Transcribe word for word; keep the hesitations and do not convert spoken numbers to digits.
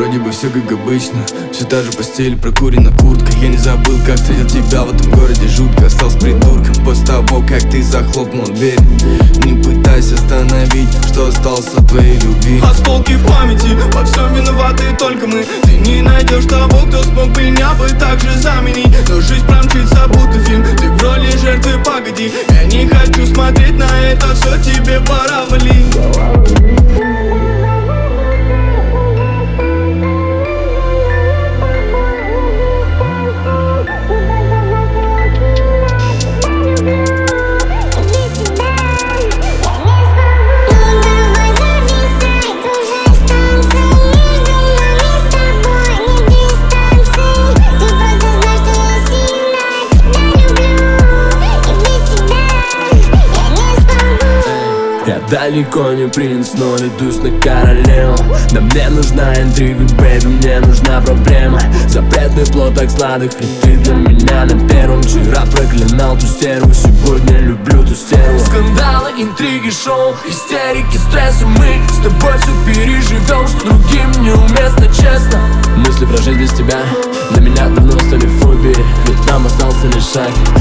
Вроде бы все как обычно, все та же постель, прокурена куртка. Я не забыл, как встретил тебя в этом городе жутко. Остался придурком после того, как ты захлопнул дверь. Не пытайся остановить, что осталось от твоей любви. Осколки в памяти, во всем виноваты только мы. Ты не найдешь того, кто смог меня бы так же заменить. Но жизнь промчится, будто фильм, ты в роли жертвы, погоди. Я не хочу смотреть на это все, тебе пора валить. Я далеко не принц, но ведусь на королеву. Да мне нужна интрига, бэйби, мне нужна проблема. Запретный плод так сладок, и ты для меня на первом. Вчера проклинал ту стерву, сегодня люблю ту стерву. Скандалы, интриги, шоу, истерики, стрессы. Мы с тобой все переживем, что другим неуместно, честно. Мысли про жизнь без тебя для меня давно стали фобией, ведь нам остался лишь шаг.